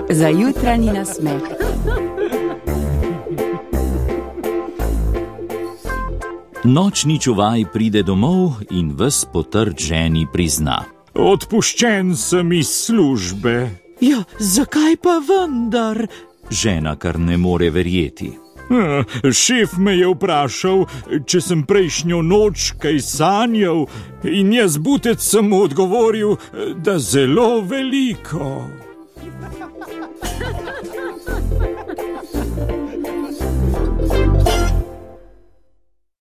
za jutranji nasmeh. Nočni čuvaj pride domov in ves potrt ženi prizna: Odpuščen sem iz službe. Ja, zakaj pa vendar? Žena kar ne more verjeti. Šef me je vprašal, če sem prejšnjo noč kaj sanjal, in jaz butec sem mu odgovoril, da zelo veliko.